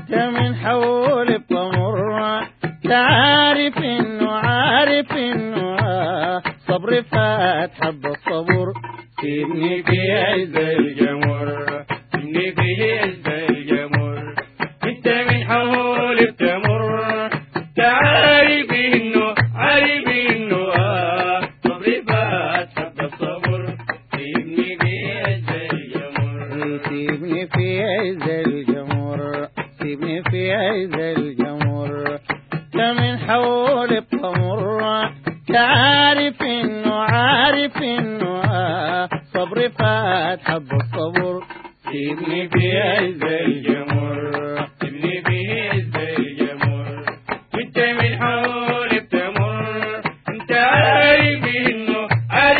انت من حول الطمر تعارف انه عارف انه صبر فات حب الصبر سيبني في عز الجمر سيبني في عز الجمر انت من حول التمر تعارف انه عارف انه صبر فات حب الصبر سيبني في عز الجمر سيبني في عز الجمر سيبني في عز الجمر انت من حول الطمر تعارف انه عارف انه صبر فات حب الصبر سيبني في عز الجمر سيبني في عز الجمر انت من حول التمر انت عارف انه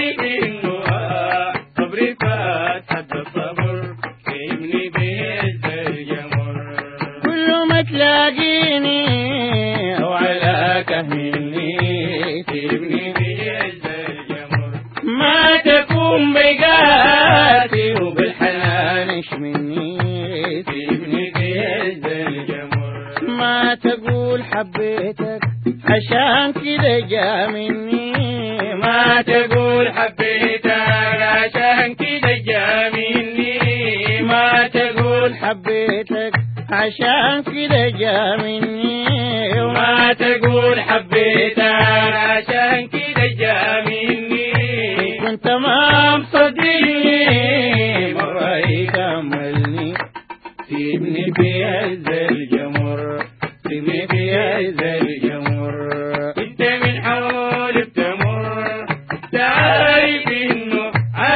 صبر فات حب الصبر سيبني في عز الجمر كل ما تلاقيني وعلى كهني سيبني في عز الجمر ما تكون بقاتي وبالحنان ايش مني سيبني في عز الجمر ما تقول حبيتك عشان كده جا مني ما تقول حبيتك عشان كده جا مني ما تقول حبيتك عشان كده جا مني ما تقول حبيتك عشان كده جا مني كنت ما مصدقني مرة يكملني سيبني في عز الجمر سيبني في عز الجمر انت من حول التمر تعرف انه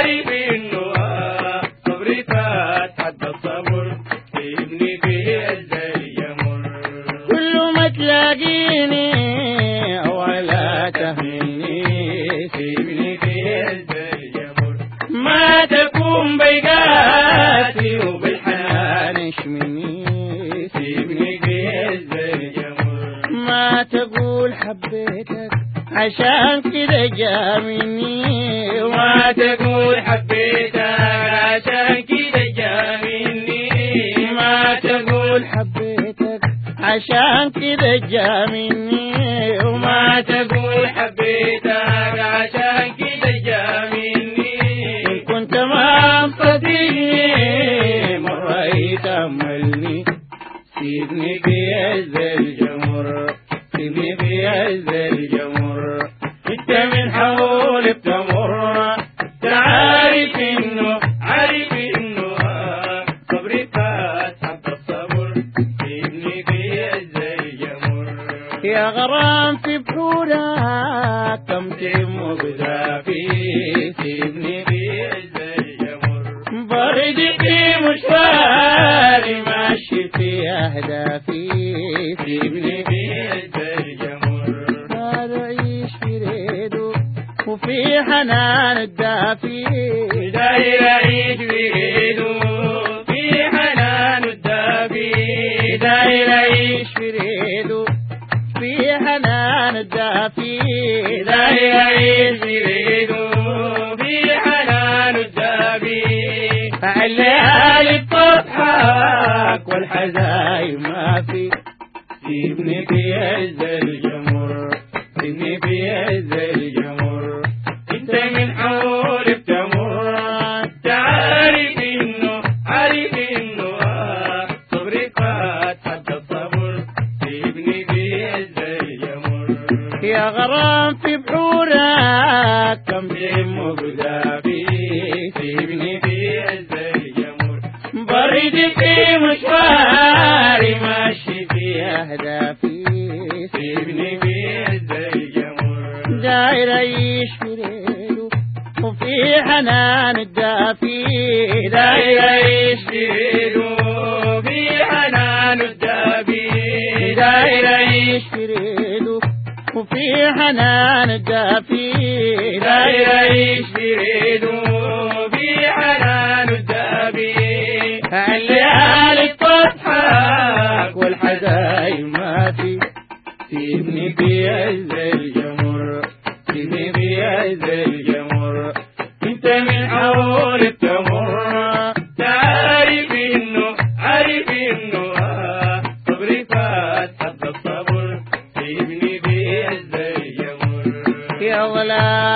صبري فات حد الصبر سيبني في عز الجمر كل ما تلاقيني ولا تهمني سيبني في عز الجمر ما تكون بيقاتي وبالحنان ايش مني سيبني في عز الجمر ما تقول حبيتك عشان كده جا مني ما تقول حبيتك عشان كده جا مني ما تقول حبيتك عشان كده جا مني وما تقول حبيتك عشان كده جا مني كنت ما مصدقني مرة يتأملني سيبني في عز الجمر سيبني في عز الجمر انت من حول التمر تعرف انه صبري فات حب الصبر سيبني في عز الجمر يا غرام في بحورك كم تم بذافي سيبني في عز الجمر برد في مشواري ماشي في أهدافي سيبني في عز الجمر هذا عيش في ريده وفي حنان الدافي داير عيش بريده في حنان الدافي داير عيش في ريده في حنان الدافي داير عيش بريده في حنان الدافي الليالي تضحك والحزايم ما في سيبني في عز الجمر سيبني في عز الجمر انت من حول التمر تعرف انه صبري فات حد الصبر سيبني في عز الجمر يا غرام في بحورك كم تم بذافي سيبني في عز الجمر برد في مشواري ماشي في أهدافي سيبني في عز الجمر داير عيش في ريده وفي حنان الدافي داير عيش بريده في حنان الدافي داير عيش في ريده وفي حنان الدافي داير عيش بريده في حنان الدافي الليالي تضحك والحزايم ما في سيبني في عز الجمر سيبني في عز الجمر انت من حول التمر تعرف انه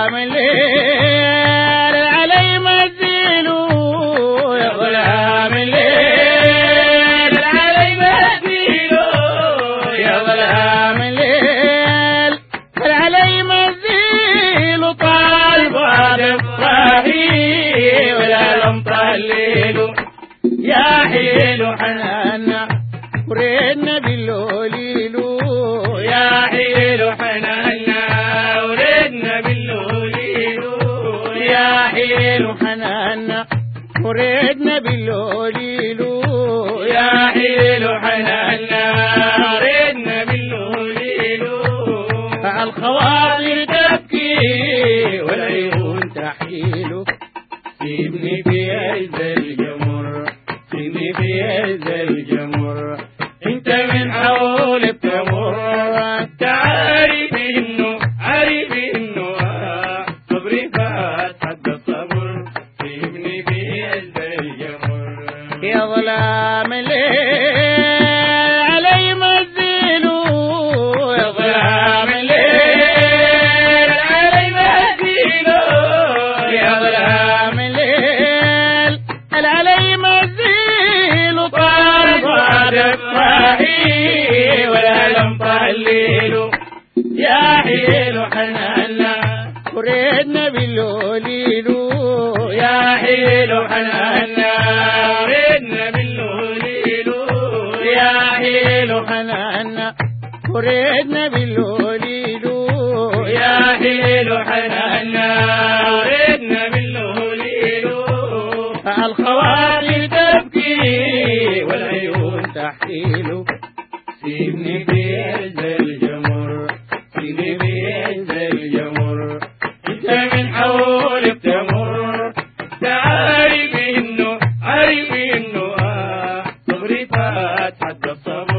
ظلام الليل علي مزيلو يا ظلام الليل علي مزيلو يا ظلام الليل علي مزيلو طال بعد الصاحي ولا لم طليلو يا حيلو حنانا وريدنا باللوليلو يا حيلو حنانا وريدنا باللوليلو يا حيلو حنانا وريدنا باللوليلو يا حيلو حنانا وريدنا باللوليلو الخواطر تبكي والعيون تحيلو سيبني في عز الجمر سيبني في عز الجمر انت من حول بتمر تعرف انه صبري فات حد الصبر سيبني في عز الجمر يا ظلام الليل علي مزيلو يا ظلام الليل علي مزيلو يا ظلام الليل علي مزيلو طال بعد الصاحي ولا لم طليلو يا حيلو حنانا وريدنا باللوليلو يا حيلو حنانا وريدنا باللوليلو يا حيلو حنانا وريدنا باللوليلو يا حيلو حنانا وريدنا باللوليلو الخواطر تبكي والعيون تحيلو سيبني في عز الجمر سيبني في عز الجمر انت من حولك تمر تعرف انه صبري فات حد الصبر